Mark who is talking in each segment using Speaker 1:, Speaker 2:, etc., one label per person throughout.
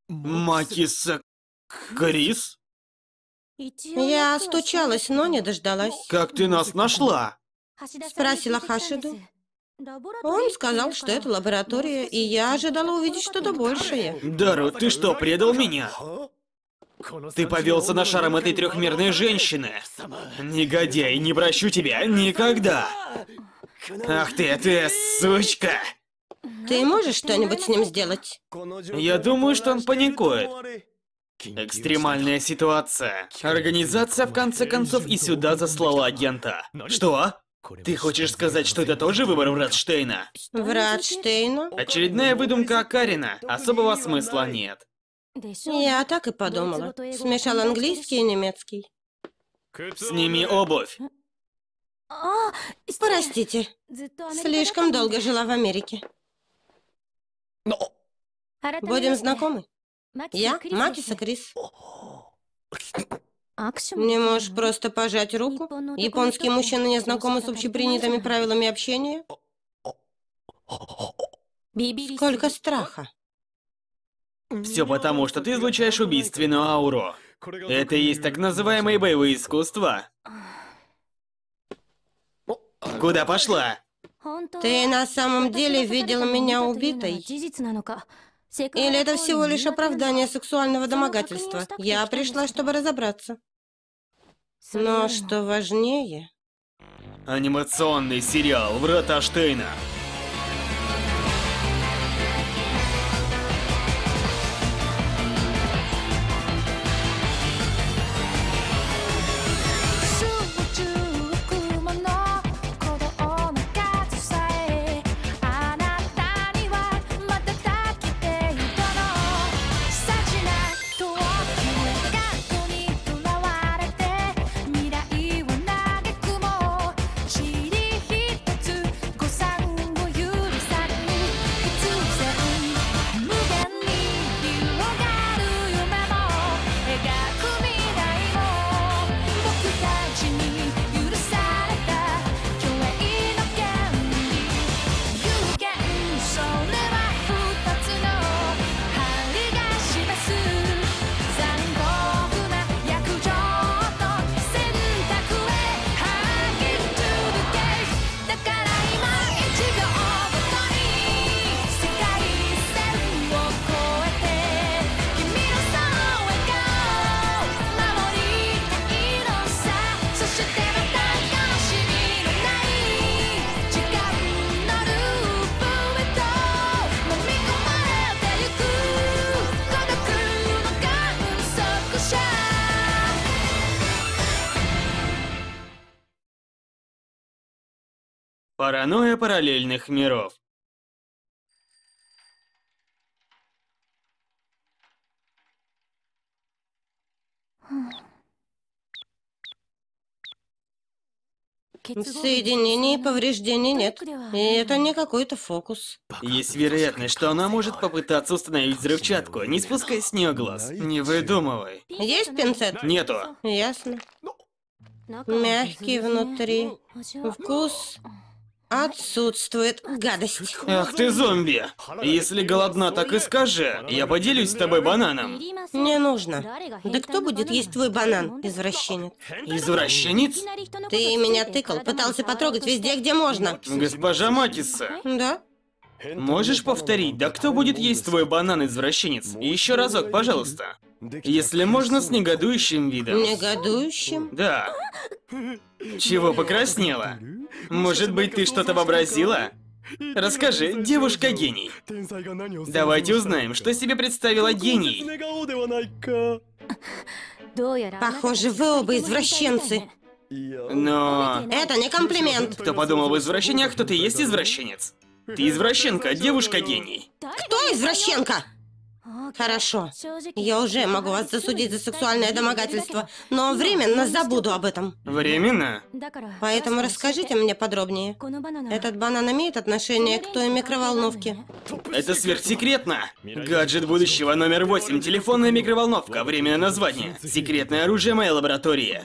Speaker 1: Макиса Крис?
Speaker 2: Я стучалась, но не дождалась.
Speaker 1: Как ты нас нашла?
Speaker 2: Спросила Хашиду. Он сказал, что это лаборатория, и я ожидала увидеть что-то большее.
Speaker 1: Дару, ты что, предал меня? Ты повелся на шаром этой трехмерной женщины. Негодяй, не прощу тебя никогда. Ах ты сучка.
Speaker 2: Ты можешь что-нибудь с ним сделать?
Speaker 1: Я думаю, что он паникует. Экстремальная ситуация. Организация, в конце концов, и сюда заслала агента. Что? Ты хочешь сказать, что это тоже выбор Вратштейна?
Speaker 2: Вратштейна?
Speaker 1: Очередная выдумка Акарина. Особого смысла нет.
Speaker 2: Я так и подумала. Смешал английский и немецкий.
Speaker 1: Сними обувь.
Speaker 2: Простите, слишком долго жила в Америке. Будем знакомы. Я Макиса Крис. Не можешь просто пожать руку? Японские мужчины не знакомы с общепринятыми правилами общения? Сколько страха.
Speaker 1: Все потому, что ты излучаешь убийственную ауру. Это и есть так называемые боевые искусства. Куда пошла?
Speaker 2: Ты на самом деле видел меня убитой? Или это всего лишь оправдание сексуального домогательства? Я пришла, чтобы разобраться. Но что важнее...
Speaker 1: Анимационный сериал «Врата Штейна». Паранойя параллельных миров.
Speaker 2: В соединении повреждений нет. И это не какой-то фокус.
Speaker 1: Есть вероятность, что она может попытаться установить взрывчатку, не спускай с нее глаз. Не выдумывай.
Speaker 2: Есть пинцет?
Speaker 1: Нету.
Speaker 2: Ясно. Мягкий внутри. Вкус отсутствует. Гадость.
Speaker 1: Ах ты зомби! Если голодна, так и скажи. Я поделюсь с тобой бананом.
Speaker 2: Не нужно. Да кто будет есть твой банан, извращенец?
Speaker 1: Извращенец?
Speaker 2: Ты меня тыкал, пытался потрогать везде, где можно.
Speaker 1: Госпожа Макиса,
Speaker 2: Да?
Speaker 1: можешь повторить, да кто будет есть твой банан, извращенец? Еще разок, пожалуйста. Если можно, с негодующим видом.
Speaker 2: Негодующим?
Speaker 1: Да. Чего покраснела? Может быть, ты что-то вообразила? Расскажи, девушка-гений. Давайте узнаем, что себе представила гений.
Speaker 2: Похоже, вы оба извращенцы.
Speaker 1: Но...
Speaker 2: Это не комплимент.
Speaker 1: Кто подумал в извращениях, кто ты есть извращенец? Ты извращенка, девушка-гений.
Speaker 2: Кто извращенка? Хорошо. Я уже могу вас засудить за сексуальное домогательство, но временно забуду об этом.
Speaker 1: Временно?
Speaker 2: Поэтому расскажите мне подробнее. Этот банан имеет отношение к той микроволновке?
Speaker 1: Это сверхсекретно. Гаджет будущего номер 8. Телефонная микроволновка. Временное название. Секретное оружие моей лаборатории.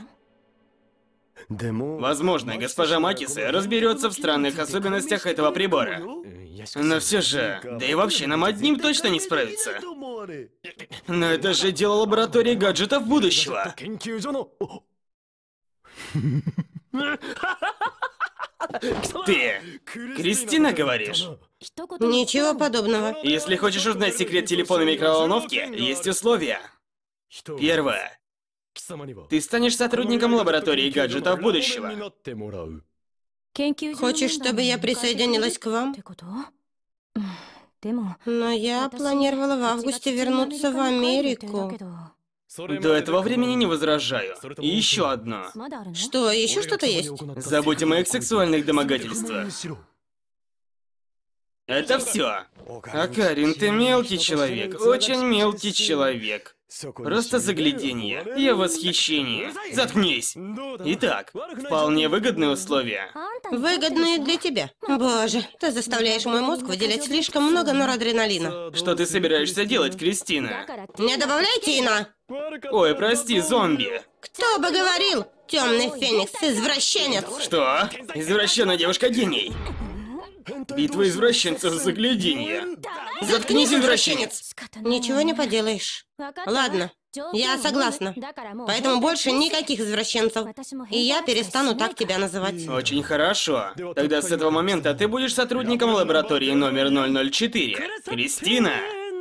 Speaker 1: Возможно, госпожа Макиса разберется в странных особенностях этого прибора. Но все же, да и вообще нам одним точно не справиться. Но это же дело лаборатории гаджетов будущего. Ты Кристина говоришь?
Speaker 2: Ничего подобного.
Speaker 1: Если хочешь узнать секрет телефона микроволновки, есть условия. Первое. Ты станешь сотрудником лаборатории гаджетов будущего.
Speaker 2: Хочешь, чтобы я присоединилась к вам? Но я планировала в августе вернуться в Америку.
Speaker 1: До этого времени не возражаю. И еще одно.
Speaker 2: Что, еще что-то есть?
Speaker 1: Забудь о моих сексуальных домогательствах. Это все. А Карин, ты мелкий человек, очень мелкий человек. Просто загляденье. Я в восхищении. Заткнись. Итак, вполне выгодные условия.
Speaker 2: Выгодные для тебя. Боже, ты заставляешь мой мозг выделять слишком много норадреналина.
Speaker 1: Что ты собираешься делать, Кристина?
Speaker 2: Не добавляйте Ина.
Speaker 1: Ой, прости, зомби.
Speaker 2: Кто бы говорил? Темный Феникс, извращенец.
Speaker 1: Что? Извращенная девушка-гений. Битва извращенцев загляденье. Заткнись, извращенец.
Speaker 2: Ничего не поделаешь. Ладно, я согласна. Поэтому больше никаких извращенцев. И я перестану так тебя называть.
Speaker 1: Очень хорошо. Тогда с этого момента ты будешь сотрудником лаборатории номер 004. Кристина.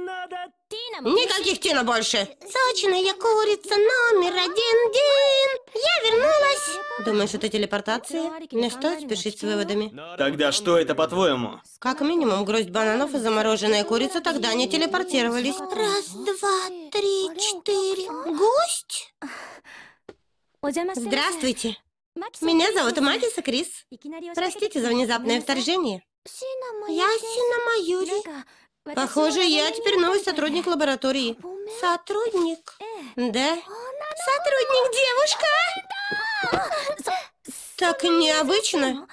Speaker 2: Никаких Тина больше. Сочная курица номер 1. Я вернулась. Думаешь, это телепортация? Не стоит спешить с выводами.
Speaker 1: Тогда что это, по-твоему?
Speaker 2: Как минимум, гроздь бананов и замороженная курица тогда не телепортировались. Раз, два, три, четыре. Гость? Здравствуйте. Меня зовут Магиса Крис. Простите за внезапное вторжение. Я Синама Юри. Похоже, я теперь новый сотрудник лаборатории. Сотрудник? Да. Сотрудник девушка? Так необычно.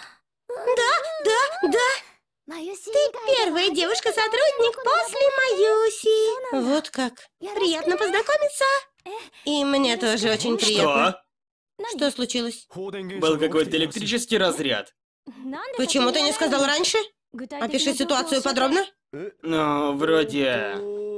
Speaker 2: Да. Ты первая девушка-сотрудник после Маюси. Вот как. Приятно познакомиться. И мне тоже очень приятно. Что случилось?
Speaker 1: Был какой-то электрический разряд.
Speaker 2: Почему ты не сказал раньше? Опиши ситуацию подробно.
Speaker 1: Ну, вроде...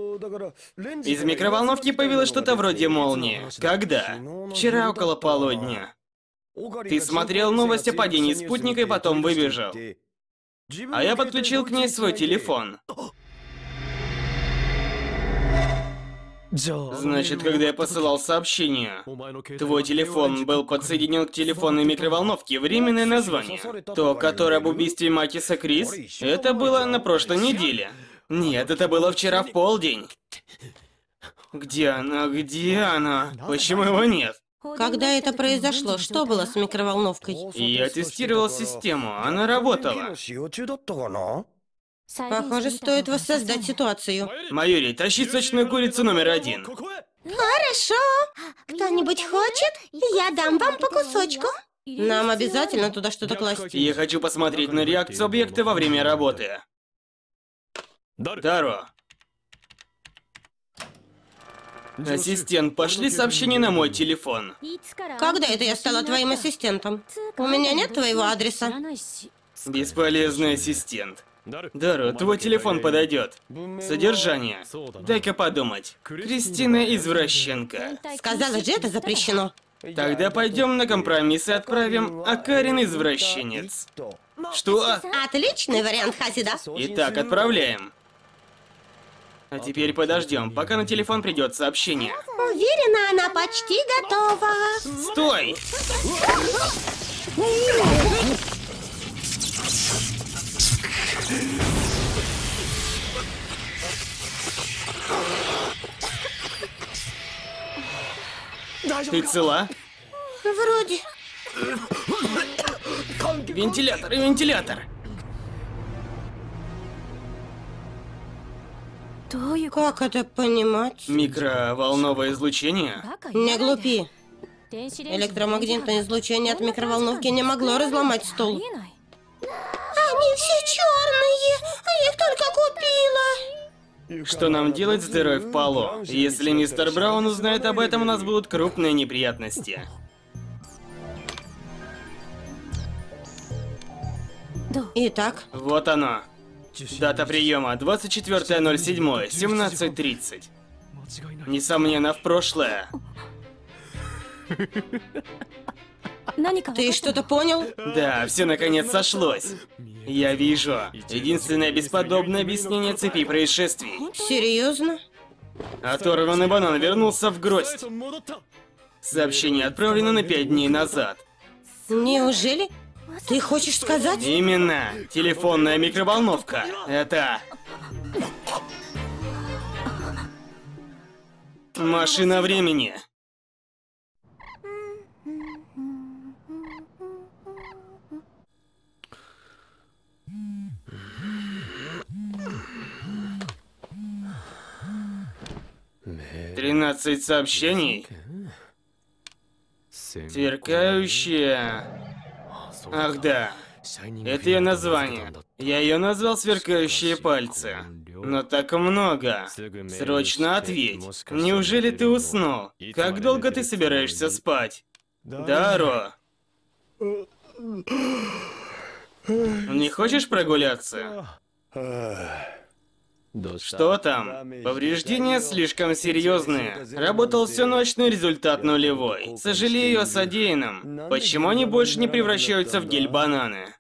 Speaker 1: Из микроволновки появилось что-то вроде молнии. Когда? Вчера около полудня. Ты смотрел новость о падении спутника и потом выбежал. А я подключил к ней свой телефон. Значит, когда я посылал сообщение, твой телефон был подсоединен к телефонной микроволновке, временное название. То, которое об убийстве Макиса Крис, это было на прошлой неделе. Нет, это было вчера в полдень. Где она? Где она? Почему его нет?
Speaker 2: Когда это произошло, что было с микроволновкой?
Speaker 1: Я тестировал систему, она работала.
Speaker 2: Похоже, стоит воссоздать ситуацию.
Speaker 1: Майори, тащи сочную курицу номер 1.
Speaker 2: Хорошо. Кто-нибудь хочет? Я дам вам по кусочку. Нам обязательно туда что-то класть.
Speaker 1: Я хочу посмотреть на реакцию объекта во время работы. Таро. Ассистент, пошли сообщение на мой телефон.
Speaker 2: Когда это я стала твоим ассистентом? У меня нет твоего адреса.
Speaker 1: Бесполезный ассистент. Дару, твой телефон подойдет. Содержание. Дай-ка подумать. Кристина извращенка.
Speaker 2: Сказала же, это запрещено.
Speaker 1: Тогда пойдем на компромисс и отправим Акарин извращенец. Что?
Speaker 2: Отличный вариант, Хасида.
Speaker 1: Итак, отправляем. А теперь подождем, пока на телефон придет сообщение.
Speaker 2: Уверена, она почти готова.
Speaker 1: Стой! Ты цела?
Speaker 2: Вроде.
Speaker 1: Вентилятор, вентилятор.
Speaker 2: Как это понимать?
Speaker 1: Микроволновое излучение?
Speaker 2: Не глупи. Электромагнитное излучение от микроволновки не могло разломать стол. Они все черные, а я их только купила.
Speaker 1: Что нам делать с дырой в полу? Если мистер Браун узнает об этом, у нас будут крупные неприятности.
Speaker 2: Итак,
Speaker 1: Вот оно. Дата приема 24.07, 17:30. Несомненно, в прошлое.
Speaker 2: Ты что-то понял?
Speaker 1: Да, все наконец сошлось. Я вижу. Единственное бесподобное объяснение цепи происшествий.
Speaker 2: Серьезно?
Speaker 1: Оторванный банан вернулся в гроздь. Сообщение отправлено на 5 дней назад.
Speaker 2: Неужели? Ты хочешь сказать?
Speaker 1: Именно. Телефонная микроволновка. Это... машина времени. «13 сообщений. Сверкающие... Ах да, это ее название. Я ее назвал «Сверкающие пальцы». Но так много. Срочно ответь. Неужели ты уснул? Как долго ты собираешься спать? Даро. Не хочешь прогуляться? Что там? Повреждения слишком серьезные. Работал всю ночь, но результат нулевой. Сожалею о содеянном. Почему они больше не превращаются в гель-бананы?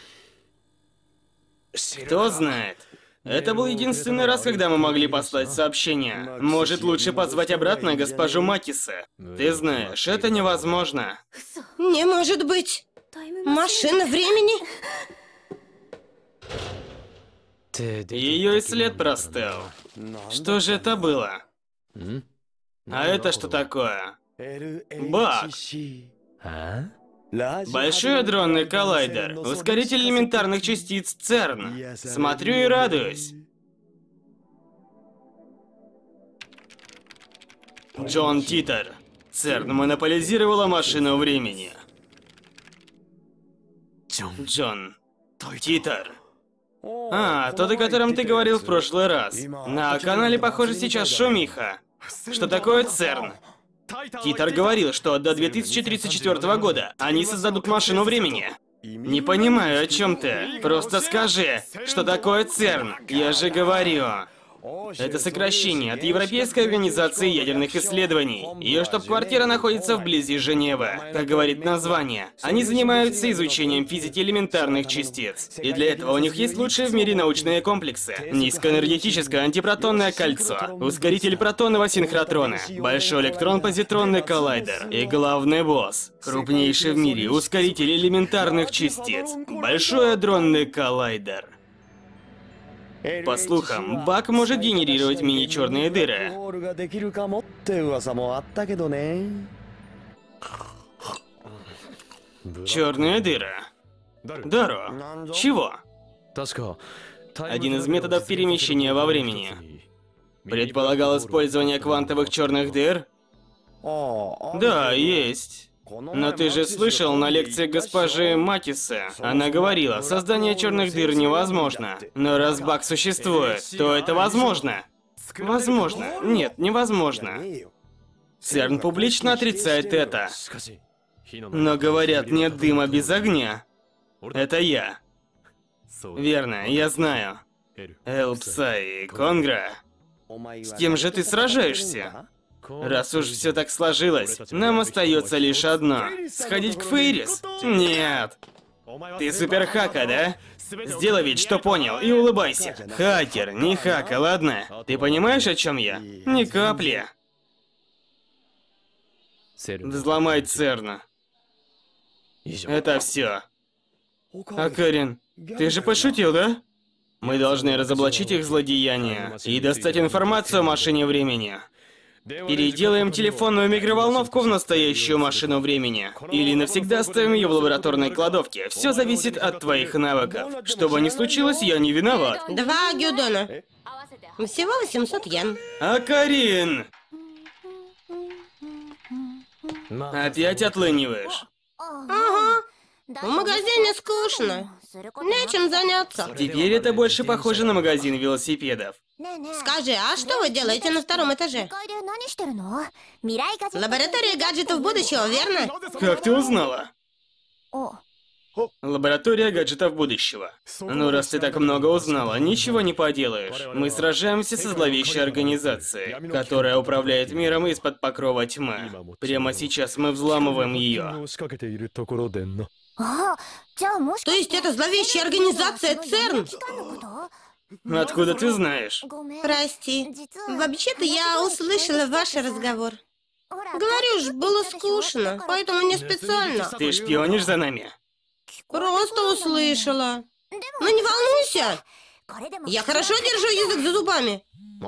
Speaker 1: Кто знает? Это был единственный раз, когда мы могли послать сообщение. Может, лучше позвать обратно госпожу Макиса? Ты знаешь, это невозможно.
Speaker 2: Не может быть. Машина времени?
Speaker 1: Ее и след простыл. Что же это было? А это что такое? Баг. Большой адронный коллайдер. Ускоритель элементарных частиц ЦЕРН. Смотрю и радуюсь. Джон Титер. ЦЕРН монополизировала машину времени. Джон Титер. А, тот, о котором ты говорил в прошлый раз. На канале, похоже, сейчас шумиха. Что такое ЦЕРН? Титер говорил, что до 2034 года они создадут машину времени. Не понимаю, о чем ты. Просто скажи, что такое ЦЕРН. Я же говорю. Это сокращение от Европейской организации ядерных исследований. Ее штаб-квартира находится вблизи Женевы. Как говорит название, они занимаются изучением физики элементарных частиц. И для этого у них есть лучшие в мире научные комплексы. Низкоэнергетическое антипротонное кольцо, ускоритель протонного синхротрона, большой электрон-позитронный коллайдер и главный босс. Крупнейший в мире ускоритель элементарных частиц. Большой адронный коллайдер. По слухам, Баг может генерировать мини-черные дыры. Черная дыра. Даро. Чего? Один из методов перемещения во времени. Предполагал использование квантовых черных дыр? Да, есть. Но ты же слышал на лекции госпожи Макиса. Она говорила, создание черных дыр невозможно. Но раз Баг существует, то это возможно. Возможно. Нет, невозможно. ЦЕРН публично отрицает это. Но говорят, нет дыма без огня. Это я. Верно, я знаю. Элпсай и Конгра. С кем же ты сражаешься? Раз уж все так сложилось, нам остается лишь одно. Сходить к Фейрис? Нет. Ты суперхака, да? Сделай вид, что понял, и улыбайся. Хакер, не хака, ладно? Ты понимаешь, о чем я? Ни капли. Взломай ЦЕРН. Это все. Акарин, ты же пошутил, да? Мы должны разоблачить их злодеяния и достать информацию о машине времени. Переделаем телефонную микроволновку в настоящую машину времени. Или навсегда оставим ее в лабораторной кладовке. Все зависит от твоих навыков. Что бы ни случилось, я не виноват.
Speaker 2: 2 гюдона. Всего 800 йен.
Speaker 1: Акарин! Опять отлыниваешь.
Speaker 2: Ага. В магазине скучно. Нечем заняться.
Speaker 1: Теперь это больше похоже на магазин велосипедов.
Speaker 2: Скажи, а что вы делаете на 2-м этаже? Лаборатория гаджетов будущего, верно?
Speaker 1: Как ты узнала? Лаборатория гаджетов будущего. Ну, раз ты так много узнала, ничего не поделаешь. Мы сражаемся со зловещей организацией, которая управляет миром из-под покрова тьмы. Прямо сейчас мы взламываем ее.
Speaker 2: То есть это зловещая организация ЦЕРН?
Speaker 1: Откуда ты знаешь?
Speaker 2: Прости. Вообще-то я услышала ваш разговор. Говорю ж, было скучно, поэтому не специально.
Speaker 1: Ты шпионишь за нами?
Speaker 2: Просто услышала. Ну не волнуйся. Я хорошо держу язык за зубами.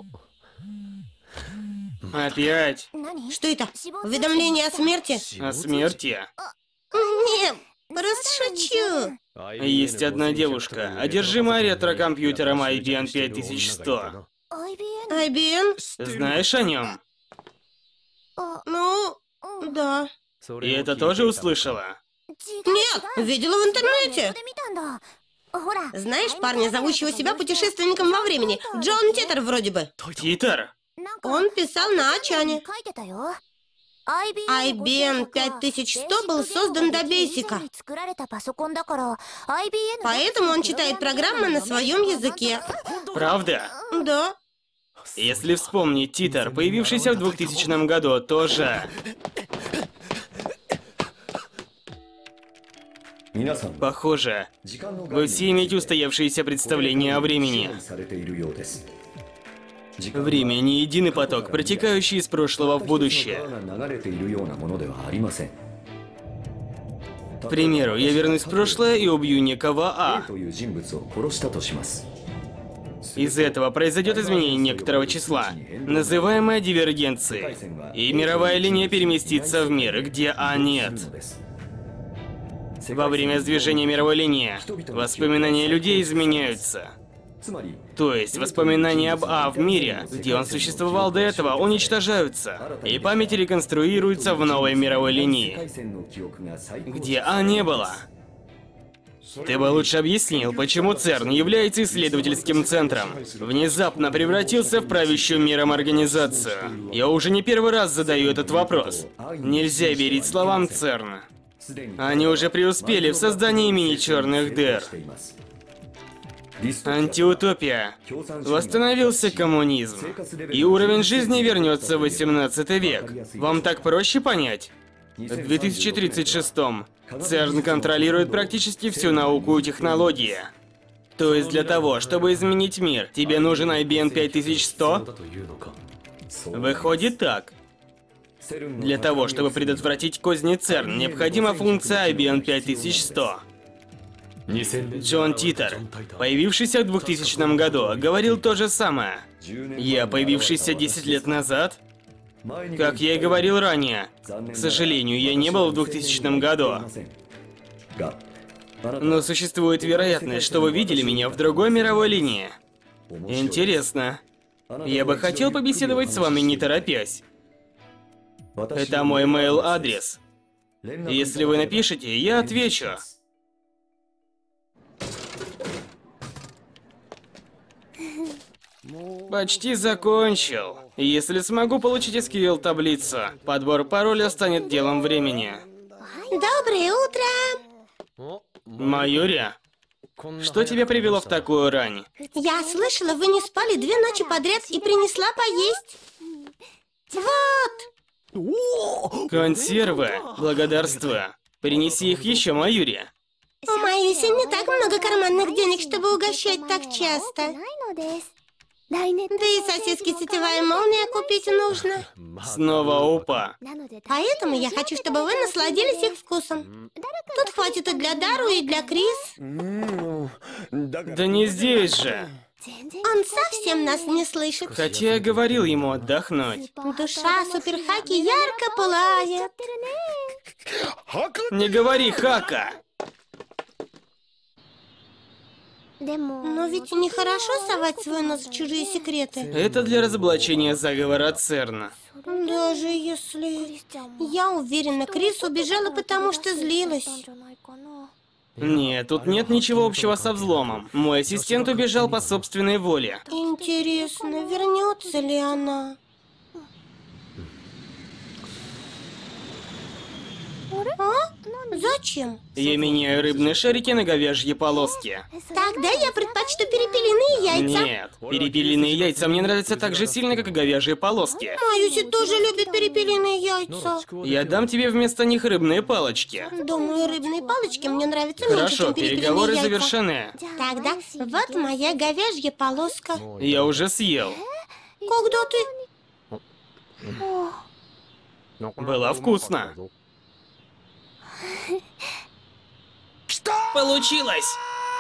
Speaker 1: Опять?
Speaker 2: Что это? Уведомление о смерти?
Speaker 1: О смерти?
Speaker 2: Нет, просто шучу.
Speaker 1: Есть одна девушка, одержимая ретро-компьютером IBM 5100.
Speaker 2: IBM?
Speaker 1: Знаешь о нем?
Speaker 2: Ну, да.
Speaker 1: И это тоже услышала?
Speaker 2: Нет, видела в интернете. Знаешь парня, зовущего себя путешественником во времени? Джон Титер вроде бы.
Speaker 1: Титер?
Speaker 2: Он писал на Ачане. IBM 5100 был создан до Бейсика. Поэтому он читает программы на своем языке.
Speaker 1: Правда?
Speaker 2: Да.
Speaker 1: Если вспомнить, Титер, появившийся в 2000 году, тоже... Похоже, вы все имеете устоявшееся представление о времени. Время — не единый поток, протекающий из прошлого в будущее. К примеру, я вернусь в прошлое и убью некого А. Из этого произойдет изменение некоторого числа, называемое дивергенцией, и мировая линия переместится в мир, где А нет. Во время движения мировой линии воспоминания людей изменяются. То есть воспоминания об А в мире, где он существовал до этого, уничтожаются, и память реконструируется в новой мировой линии, где А не было. Ты бы лучше объяснил, почему ЦЕРН является исследовательским центром, внезапно превратился в правящую миром организацию. Я уже не первый раз задаю этот вопрос. Нельзя верить словам ЦЕРН. Они уже преуспели в создании мини-черных дыр. Антиутопия. Восстановился коммунизм. И уровень жизни вернется в 18 век. Вам так проще понять? В 2036-м ЦЕРН контролирует практически всю науку и технологии. То есть для того, чтобы изменить мир, тебе нужен IBM 5100? Выходит так. Для того, чтобы предотвратить козни ЦЕРН, необходима функция IBM 5100. Джон Титер, появившийся в 2000 году, говорил то же самое. Я, появившийся 10 лет назад? Как я и говорил ранее, к сожалению, я не был в 2000 году. Но существует вероятность, что вы видели меня в другой мировой линии. Интересно. Я бы хотел побеседовать с вами, не торопясь. Это мой мейл-адрес. Если вы напишите, я отвечу. Почти закончил. Если смогу получить SQL-таблицу, подбор пароля станет делом времени.
Speaker 2: Доброе утро.
Speaker 1: Майори, что тебя привело в такую рань?
Speaker 2: Я слышала, вы не спали 2 ночи подряд и принесла поесть. Вот.
Speaker 1: Консервы. Благодарствую. Принеси их еще, Майори.
Speaker 2: У Майюси не так много карманных денег, чтобы угощать так часто. Да и сосиски сетевая молния купить нужно.
Speaker 1: Снова упа.
Speaker 2: Поэтому я хочу, чтобы вы насладились их вкусом. Тут хватит и для Дару, и для Крис.
Speaker 1: Да не здесь же.
Speaker 2: Он совсем нас не слышит.
Speaker 1: Хотя я говорил ему отдохнуть.
Speaker 2: Душа суперхаки ярко пылает.
Speaker 1: Не говори Хака.
Speaker 2: Но ведь нехорошо совать свой нос в чужие секреты.
Speaker 1: Это для разоблачения заговора ЦЕРНа.
Speaker 2: Даже если... Я уверена, Крис убежала, потому что злилась.
Speaker 1: Нет, тут нет ничего общего со взломом. Мой ассистент убежал по собственной воле.
Speaker 2: Интересно, вернется ли она? А? Зачем?
Speaker 1: Я меняю рыбные шарики на говяжьи полоски.
Speaker 2: Тогда я предпочту перепелиные яйца.
Speaker 1: Нет, перепелиные яйца мне нравятся так же сильно, как и говяжьи полоски.
Speaker 2: Маюси тоже любит перепелиные яйца.
Speaker 1: Я дам тебе вместо них рыбные палочки.
Speaker 2: Думаю, рыбные палочки мне нравятся меньше,
Speaker 1: Хорошо,
Speaker 2: чем перепелиные
Speaker 1: переговоры
Speaker 2: яйца.
Speaker 1: завершены.
Speaker 2: Тогда вот моя говяжья полоска.
Speaker 1: Я уже съел.
Speaker 2: Когда ты...
Speaker 1: Было вкусно. Получилось!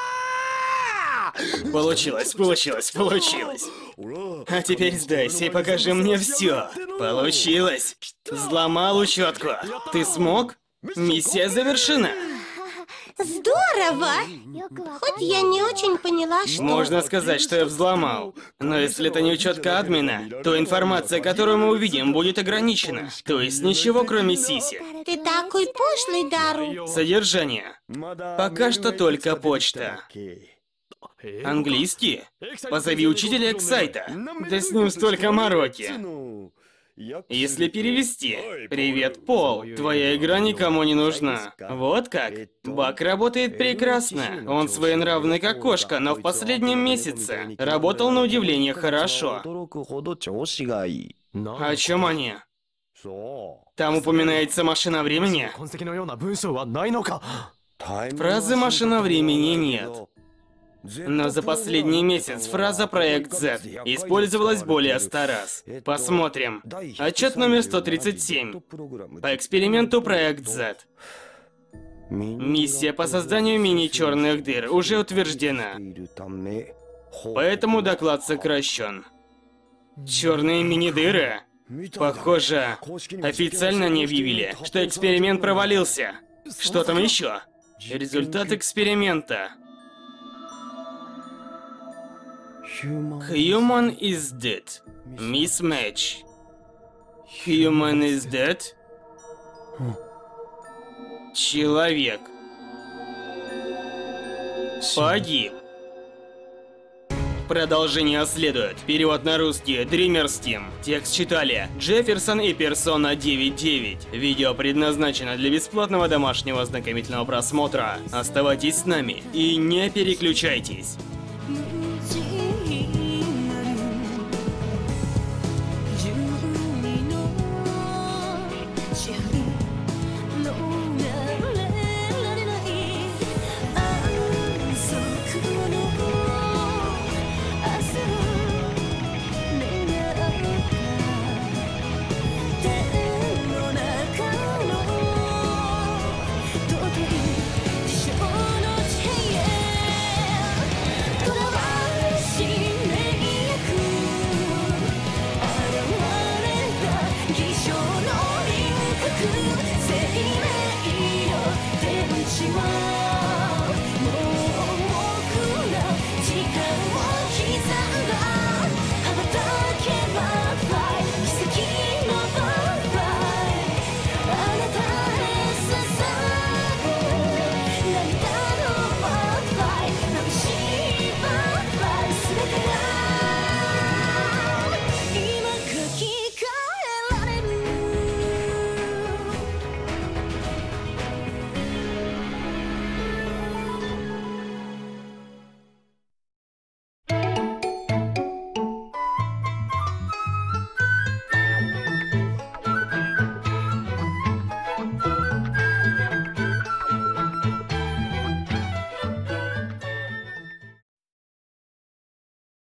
Speaker 1: Получилось. А теперь сдайся и покажи мне все. Получилось. Взломал учетку. Ты смог? Миссия завершена.
Speaker 2: Здорово! Хоть я не очень поняла, что...
Speaker 1: Можно сказать, что я взломал. Но если это не учетка админа, то информация, которую мы увидим, будет ограничена. То есть ничего, кроме сиси.
Speaker 2: Ты такой пошлый, Дару.
Speaker 1: Содержание. Пока что только почта. Английский? Позови учителя Эксайта. Да с ним столько мороки. Если перевести. Привет, Пол. Твоя игра никому не нужна. Вот как? Баг работает прекрасно. Он своенравный как кошка, но в последнем месяце работал на удивление хорошо. О чем они? Там упоминается машина времени? Фразы «машина времени» нет. Но за последний месяц фраза «Проект Z» использовалась более 100 раз. Посмотрим. Отчет номер 137. По эксперименту «Проект Z». Миссия по созданию мини-черных дыр уже утверждена. Поэтому доклад сокращен. Черные мини-дыры? Похоже, официально не объявили, что эксперимент провалился. Что там еще? Результат эксперимента. Human is dead. Mismatch. Human is dead. Человек погиб. Продолжение следует. Перевод на русский. Dreamers Team. Текст читали Джефферсон и Персона 99. Видео предназначено для бесплатного домашнего ознакомительного просмотра. Оставайтесь с нами и не переключайтесь.